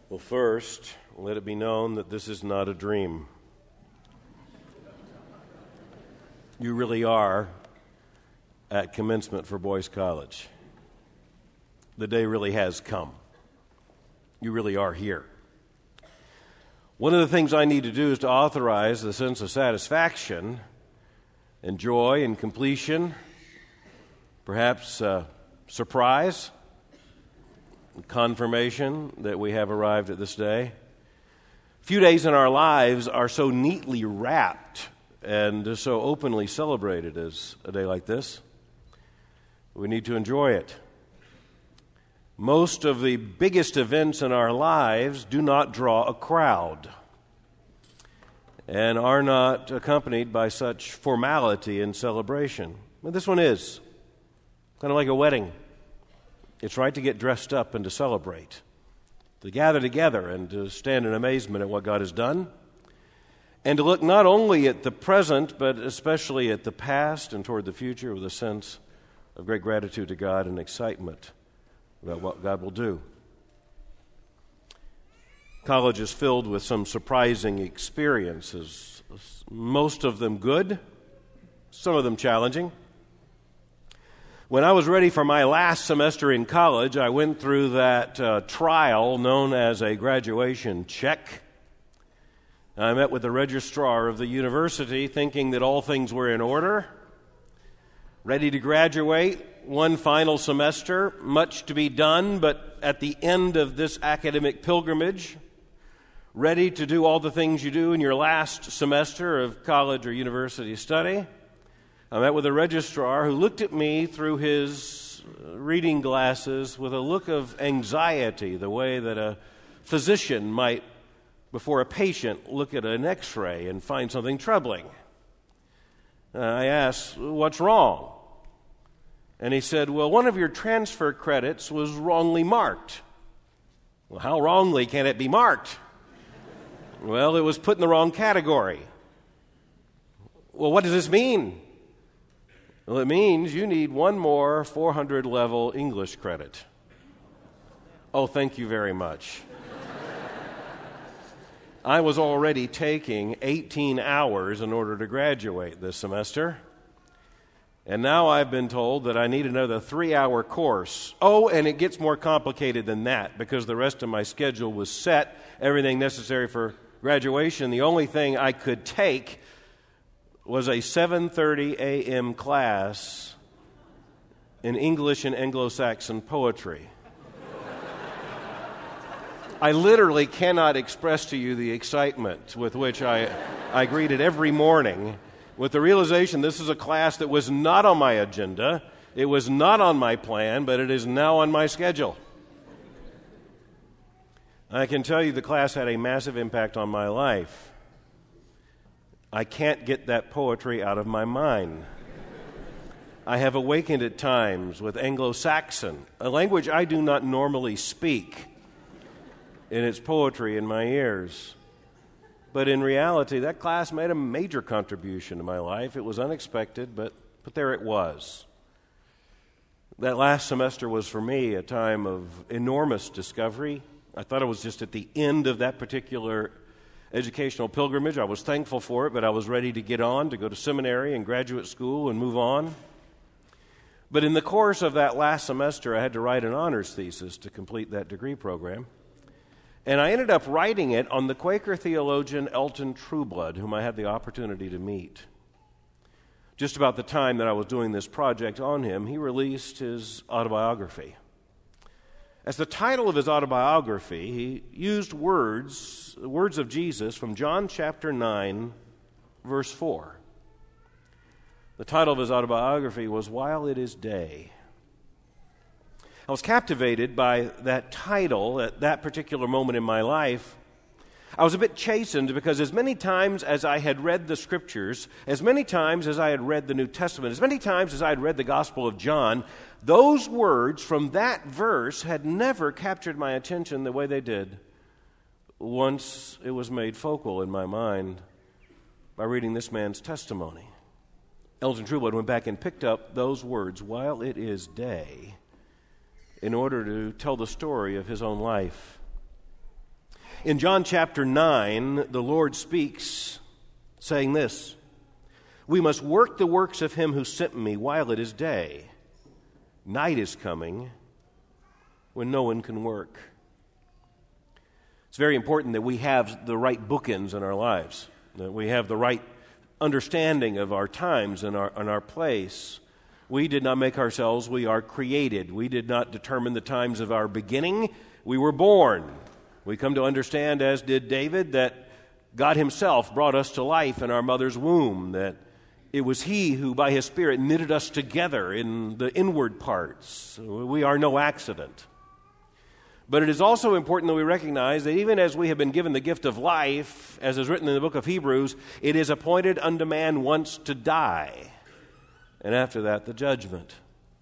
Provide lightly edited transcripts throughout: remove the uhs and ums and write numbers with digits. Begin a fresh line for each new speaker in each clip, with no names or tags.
Well, first, let it be known that this is not a dream. You really are at commencement for Boyce College. The day really has come. You really are here. One of the things I need to do is to authorize the sense of satisfaction and joy and completion, perhaps surprise, confirmation that we have arrived at this day. Few days in our lives are so neatly wrapped and so openly celebrated as a day like this. We need to enjoy it. Most of the biggest events in our lives do not draw a crowd and are not accompanied by such formality and celebration. But this one is kind of like a wedding. It's right to get dressed up and to celebrate, to gather together and to stand in amazement at what God has done, and to look not only at the present, but especially at the past and toward the future with a sense of great gratitude to God and excitement about what God will do. College is filled with some surprising experiences, most of them good, some of them challenging. When I was ready for my last semester in college, I went through that trial known as a graduation check. I met with the registrar of the university thinking that all things were in order, ready to graduate, one final semester, much to be done, but at the end of this academic pilgrimage, ready to do all the things you do in your last semester of college or university study. I met with a registrar who looked at me through his reading glasses with a look of anxiety, the way that a physician might, before a patient, look at an x-ray and find something troubling. I asked, "What's wrong?" And he said, "Well, one of your transfer credits was wrongly marked." Well, how wrongly can it be marked? Well, it was put in the wrong category. Well, what does this mean? Well, it means you need one more 400 level English credit. Oh, thank you very much. I was already taking 18 hours in order to graduate this semester. And now I've been told that I need another 3-hour course. Oh, and it gets more complicated than that because the rest of my schedule was set, everything necessary for graduation. The only thing I could take was a 7:30 a.m. class in English and Anglo-Saxon poetry. I literally cannot express to you the excitement with which I greeted every morning with the realization this is a class that was not on my agenda, it was not on my plan, but it is now on my schedule. I can tell you the class had a massive impact on my life. I can't get that poetry out of my mind. I have awakened at times with Anglo-Saxon, a language I do not normally speak, in its poetry in my ears. But in reality, that class made a major contribution to my life. It was unexpected, but there it was. That last semester was for me a time of enormous discovery. I thought I was just at the end of that particular educational pilgrimage. I was thankful for it, but I was ready to get on, to go to seminary and graduate school and move on. But in the course of that last semester, I had to write an honors thesis to complete that degree program. And I ended up writing it on the Quaker theologian Elton Trueblood, whom I had the opportunity to meet. Just about the time that I was doing this project on him, he released his autobiography. As the title of his autobiography, he used words of Jesus from John chapter 9, verse 4. The title of his autobiography was While It Is Day. I was captivated by that title at that particular moment in my life. I was a bit chastened because as many times as I had read the Scriptures, as many times as I had read the New Testament, as many times as I had read the Gospel of John, those words from that verse had never captured my attention the way they did once it was made focal in my mind by reading this man's testimony. Elton Trueblood went back and picked up those words, while it is day, in order to tell the story of his own life. In John chapter 9, the Lord speaks, saying this, "We must work the works of him who sent me while it is day. Night is coming when no one can work." It's very important that we have the right bookends in our lives, that we have the right understanding of our times and our place. We did not make ourselves, we are created. We did not determine the times of our beginning. We were born. We come to understand, as did David, that God himself brought us to life in our mother's womb, that it was he who by his Spirit knitted us together in the inward parts. We are no accident. But it is also important that we recognize that even as we have been given the gift of life, as is written in the book of Hebrews, it is appointed unto man once to die, and after that the judgment.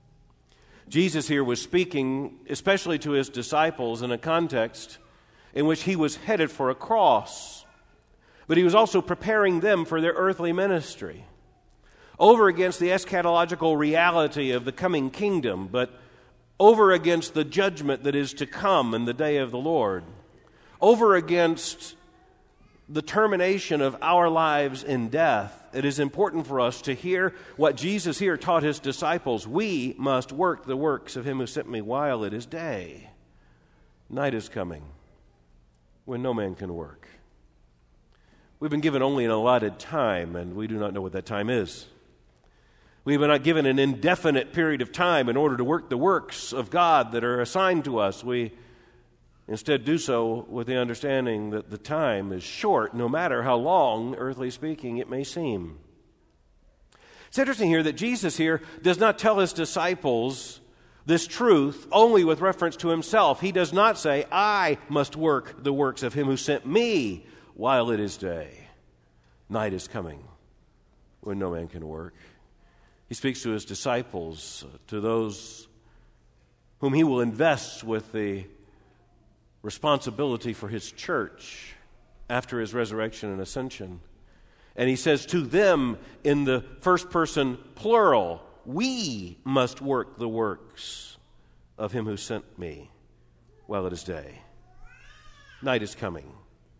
Jesus here was speaking especially to his disciples in a context in which he was headed for a cross, but he was also preparing them for their earthly ministry, over against the eschatological reality of the coming kingdom, but over against the judgment that is to come in the day of the Lord, over against the termination of our lives in death. It is important for us to hear what Jesus here taught his disciples. We must work the works of him who sent me while it is day. Night is coming when no man can work. We've been given only an allotted time, and we do not know what that time is. We've been not given an indefinite period of time in order to work the works of God that are assigned to us. We instead do so with the understanding that the time is short, no matter how long, earthly speaking, it may seem. It's interesting here that Jesus here does not tell his disciples this truth only with reference to himself. He does not say, "I must work the works of him who sent me while it is day. Night is coming when no man can work." He speaks to his disciples, to those whom he will invest with the responsibility for his church after his resurrection and ascension. And he says to them in the first person plural, "We must work the works of him who sent me while it is day. Night is coming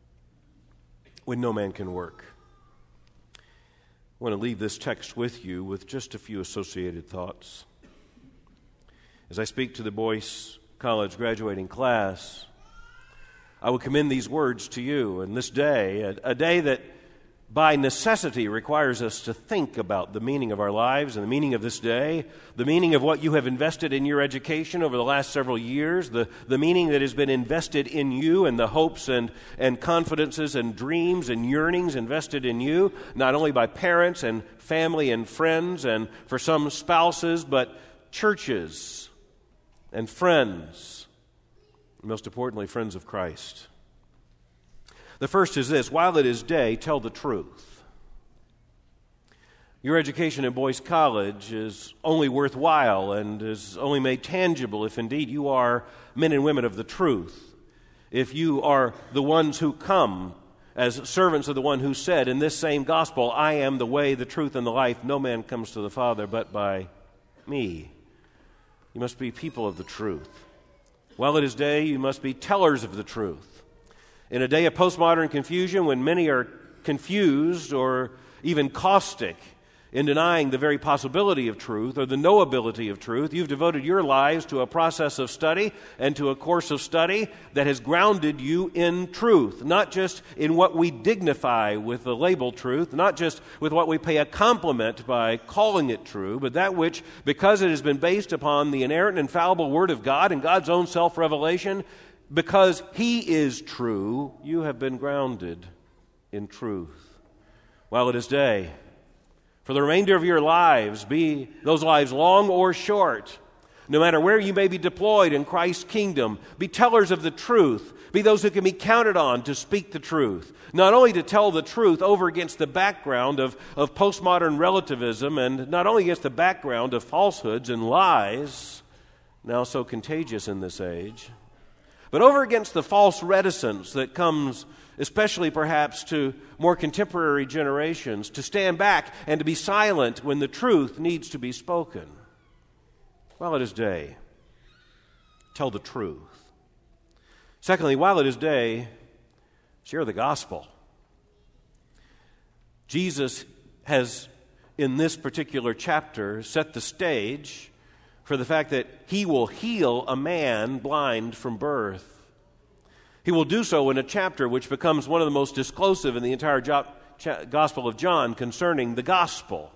when no man can work." I want to leave this text with you with just a few associated thoughts. As I speak to the Boyce College graduating class, I will commend these words to you. And this day, a day that by necessity requires us to think about the meaning of our lives and the meaning of this day, the meaning of what you have invested in your education over the last several years, the meaning that has been invested in you, and the hopes and confidences and dreams and yearnings invested in you, not only by parents and family and friends and for some spouses, but churches and friends, and most importantly, friends of Christ. The first is this: while it is day, tell the truth. Your education at Boyce College is only worthwhile and is only made tangible if indeed you are men and women of the truth. If you are the ones who come as servants of the one who said in this same gospel, "I am the way, the truth, and the life. No man comes to the Father but by me." You must be people of the truth. While it is day, you must be tellers of the truth. In a day of postmodern confusion, when many are confused or even caustic in denying the very possibility of truth or the knowability of truth, you've devoted your lives to a process of study and to a course of study that has grounded you in truth, not just in what we dignify with the label truth, not just with what we pay a compliment by calling it true, but that which, because it has been based upon the inerrant and infallible Word of God and God's own self-revelation, because He is true, you have been grounded in truth. While it is day, for the remainder of your lives, be those lives long or short, no matter where you may be deployed in Christ's kingdom, be tellers of the truth. Be those who can be counted on to speak the truth. Not only to tell the truth over against the background of postmodern relativism, and not only against the background of falsehoods and lies, now so contagious in this age, but over against the false reticence that comes, especially perhaps to more contemporary generations, to stand back and to be silent when the truth needs to be spoken. While it is day, tell the truth. Secondly, while it is day, Share the gospel. Jesus has, in this particular chapter, set the stage for the fact that he will heal a man blind from birth. He will do so in a chapter which becomes one of the most disclosive in the entire Gospel of John concerning the gospel.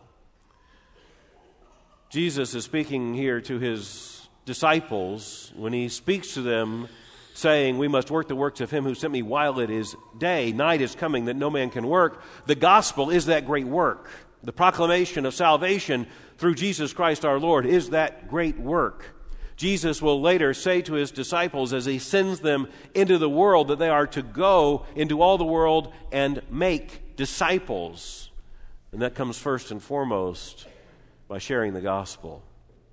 Jesus is speaking here to his disciples when he speaks to them, saying, we must work the works of him who sent me while it is day. Night is coming that no man can work. The gospel is that great work. The proclamation of salvation through Jesus Christ our Lord is that great work. Jesus will later say to his disciples as he sends them into the world that they are to go into all the world and make disciples. And that comes first and foremost by sharing the gospel.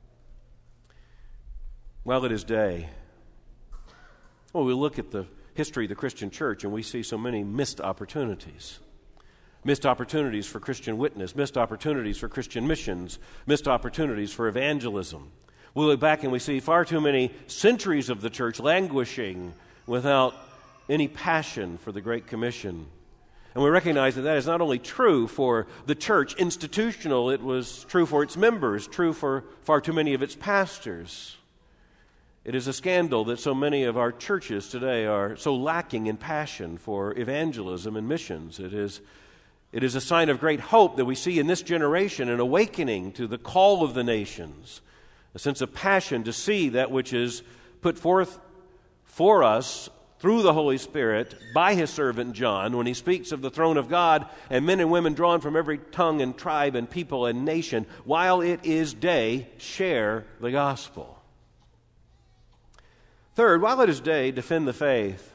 While it is day, well, we look at the history of the Christian church and we see so many missed opportunities. Missed opportunities for Christian witness, missed opportunities for Christian missions, missed opportunities for evangelism. We look back and we see far too many centuries of the church languishing without any passion for the Great Commission. And we recognize that that is not only true for the church, institutional, it was true for its members, true for far too many of its pastors. It is a scandal that so many of our churches today are so lacking in passion for evangelism and missions. It is a sign of great hope that we see in this generation an awakening to the call of the nations, a sense of passion to see that which is put forth for us through the Holy Spirit by his servant John when he speaks of the throne of God and men and women drawn from every tongue and tribe and people and nation. While it is day, share the gospel. Third, while it is day, defend the faith.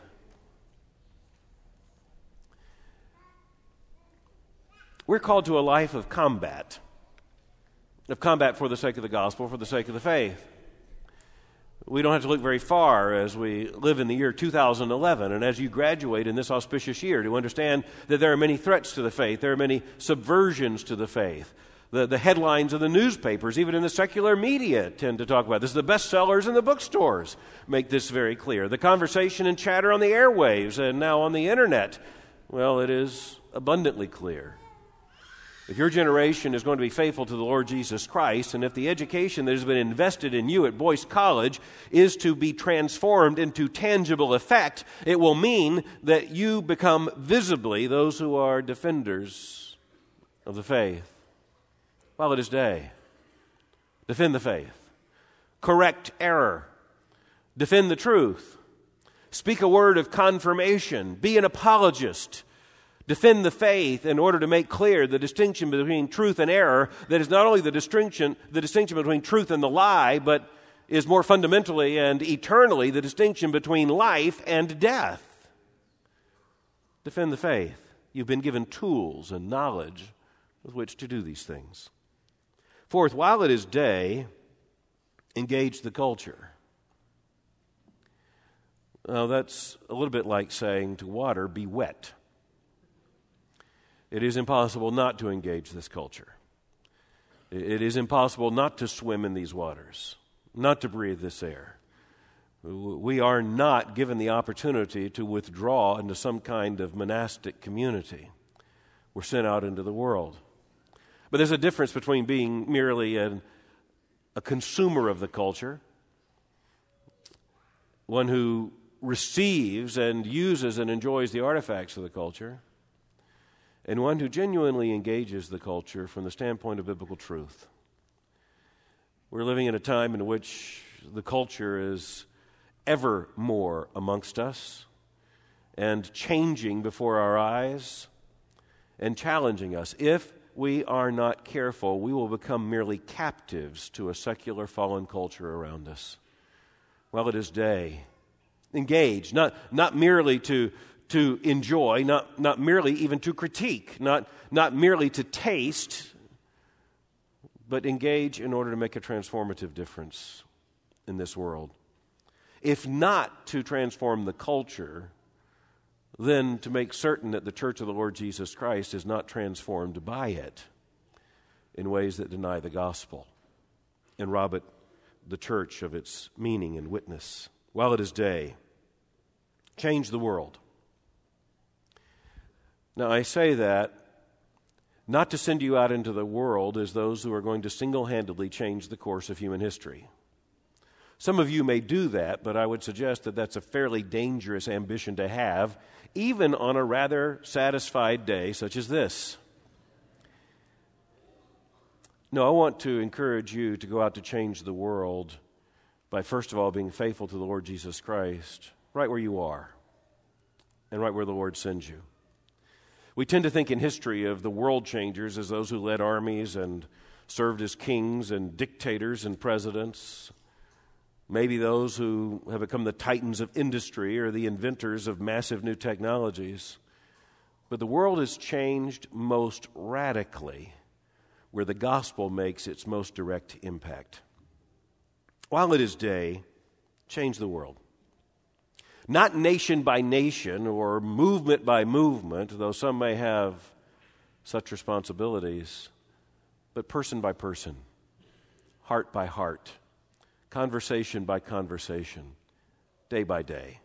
We're called to a life of combat for the sake of the gospel, for the sake of the faith. We don't have to look very far as we live in the year 2011 and as you graduate in this auspicious year to understand that there are many threats to the faith, there are many subversions to the faith. The headlines of the newspapers, even in the secular media, tend to talk about this. The bestsellers in the bookstores make this very clear. The conversation and chatter on the airwaves and now on the internet, well, it is abundantly clear. If your generation is going to be faithful to the Lord Jesus Christ, and if the education that has been invested in you at Boyce College is to be transformed into tangible effect, it will mean that you become visibly those who are defenders of the faith. While it is day, defend the faith. Correct error. Defend the truth. Speak a word of confirmation. Be an apologist. Defend the faith in order to make clear the distinction between truth and error, that is not only the distinction between truth and the lie, but is more fundamentally and eternally the distinction between life and death. Defend the faith. You've been given tools and knowledge with which to do these things. Fourth, while it is day, engage the culture. Now, that's a little bit like saying to water, be wet. It is impossible not to engage this culture. It is impossible not to swim in these waters, not to breathe this air. We are not given the opportunity to withdraw into some kind of monastic community. We're sent out into the world. But there's a difference between being merely a consumer of the culture, one who receives and uses and enjoys the artifacts of the culture, and one who genuinely engages the culture from the standpoint of biblical truth. We're living in a time in which the culture is ever more amongst us and changing before our eyes and challenging us. If we are not careful, we will become merely captives to a secular fallen culture around us. While it is day, engage, not merely to enjoy, not merely even to critique, not merely to taste, but engage in order to make a transformative difference in this world. If not to transform the culture, then to make certain that the church of the Lord Jesus Christ is not transformed by it in ways that deny the gospel and rob the church of its meaning and witness. While it is day, change the world. Now, I say that not to send you out into the world as those who are going to single-handedly change the course of human history. Some of you may do that, but I would suggest that that's a fairly dangerous ambition to have, even on a rather satisfied day such as this. No, I want to encourage you to go out to change the world by, first of all, being faithful to the Lord Jesus Christ, right where you are and right where the Lord sends you. We tend to think in history of the world changers as those who led armies and served as kings and dictators and presidents, maybe those who have become the titans of industry or the inventors of massive new technologies. But the world has changed most radically where the gospel makes its most direct impact. While it is day, change the world. Not nation by nation or movement by movement, though some may have such responsibilities, but person by person, heart by heart, conversation by conversation, day by day.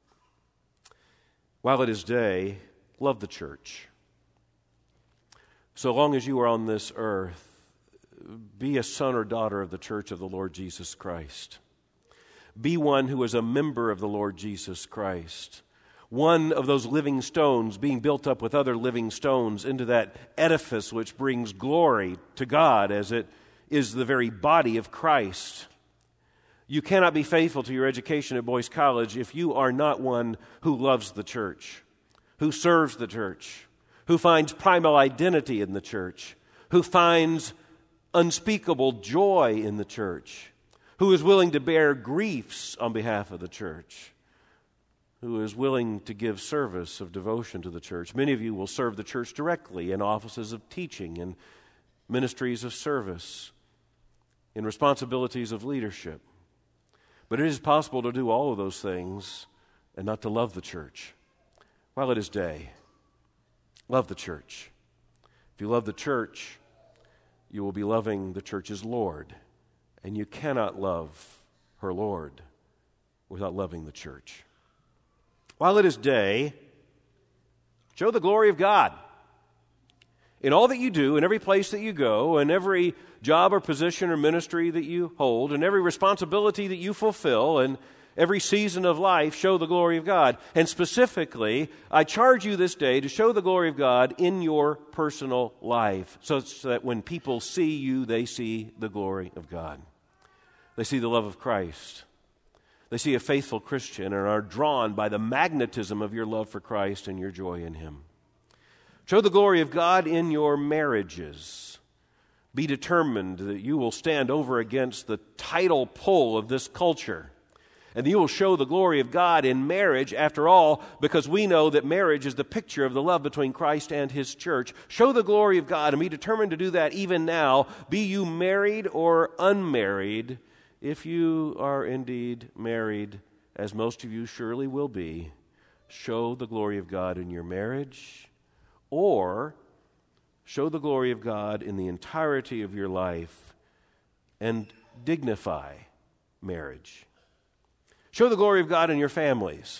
While it is day, love the church. So long as you are on this earth, be a son or daughter of the church of the Lord Jesus Christ. Be one who is a member of the Lord Jesus Christ. One of those living stones being built up with other living stones into that edifice which brings glory to God as it is the very body of Christ. You cannot be faithful to your education at Boyce College if you are not one who loves the church, who serves the church, who finds primal identity in the church, who finds unspeakable joy in the church, who is willing to bear griefs on behalf of the church, who is willing to give service of devotion to the church. Many of you will serve the church directly in offices of teaching and ministries of service, in responsibilities of leadership. But it is possible to do all of those things and not to love the church. While it is day, love the church. If you love the church, you will be loving the church's Lord. And you cannot love her Lord without loving the church. While it is day, show the glory of God. In all that you do, in every place that you go, in every job or position or ministry that you hold, in every responsibility that you fulfill, and every season of life, show the glory of God. And specifically, I charge you this day to show the glory of God in your personal life, so that when people see you, they see the glory of God. They see the love of Christ. They see a faithful Christian and are drawn by the magnetism of your love for Christ and your joy in Him. Show the glory of God in your marriages. Be determined that you will stand over against the tidal pull of this culture. And you will show the glory of God in marriage, after all, because we know that marriage is the picture of the love between Christ and His church. Show the glory of God and be determined to do that even now, be you married or unmarried. If you are indeed married, as most of you surely will be, show the glory of God in your marriage, or show the glory of God in the entirety of your life and dignify marriage. Show the glory of God in your families.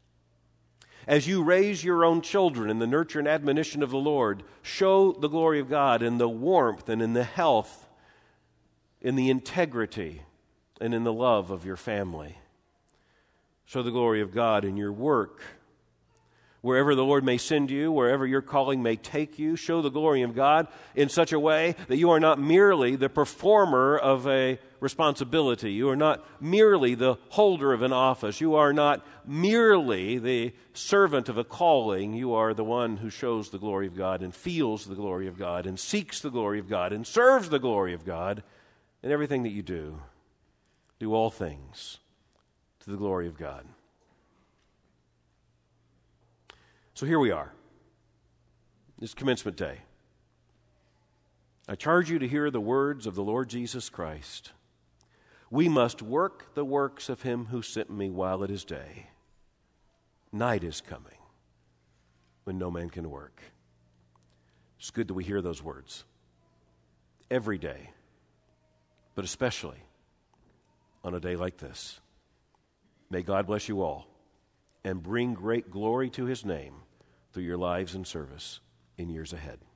As you raise your own children in the nurture and admonition of the Lord, show the glory of God in the warmth and in the health, in the integrity, and in the love of your family. Show the glory of God in your work. Wherever the Lord may send you, wherever your calling may take you, show the glory of God in such a way that you are not merely the performer of a responsibility. You are not merely the holder of an office. You are not merely the servant of a calling. You are the one who shows the glory of God and feels the glory of God and seeks the glory of God and serves the glory of God in everything that you do. Do all things to the glory of God. So here we are. It's commencement day. I charge you to hear the words of the Lord Jesus Christ. We must work the works of Him who sent me while it is day. Night is coming when no man can work. It's good that we hear those words every day, but especially on a day like this. May God bless you all and bring great glory to His name through your lives and service in years ahead.